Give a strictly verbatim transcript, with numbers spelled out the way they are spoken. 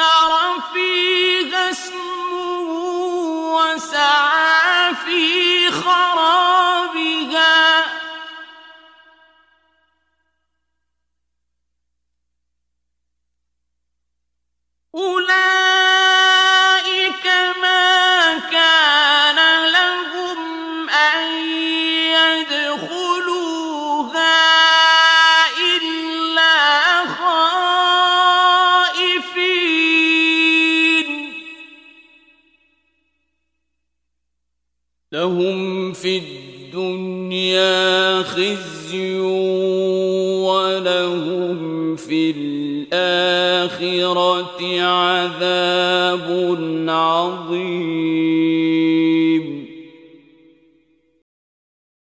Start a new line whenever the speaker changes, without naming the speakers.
ذُكِّرَ فِيهَا اسْمُهُ وَسَعَىٰ فِي خَرَابِهَا أُولَٰئِكَ مَا كَانَ لَهُمْ أَن يَدْخُلُوهَا إِلَّا خَائِفِينَ لَهُمْ فِي الدُّنْيَا خِزْيٌ وَلَهُمْ فِي الْآخِرَةِ عَذَابٌ عَظِيمٌ